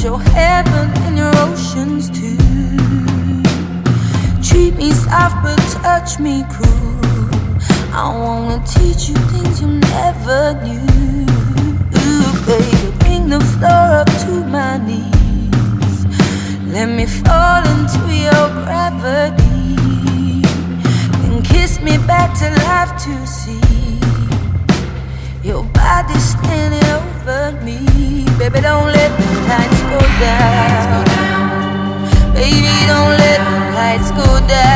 your heaven and your oceans too. Treat me soft but touch me cruel. I wanna teach you things you never knew. Ooh, baby, bring the floor up to my knees. Let me fall into your gravity. Then kiss me back to life to see your body standing over me. Baby, don't let the lights go down. Baby, don't let the lights go down.